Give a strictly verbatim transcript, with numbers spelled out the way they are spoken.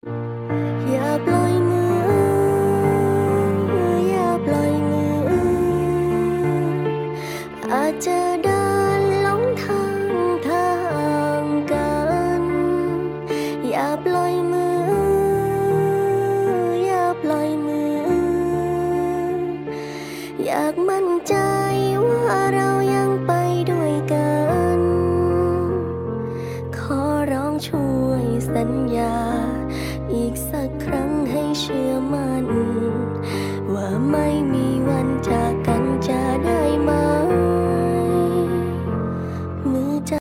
อย่าปล่อยมืออย่าปล่อยมืออาจจะเดินหลงทางทางกันอย่าปล่อยมืออย่าปล่อยมืออยากมั่นใจว่าเรายังไป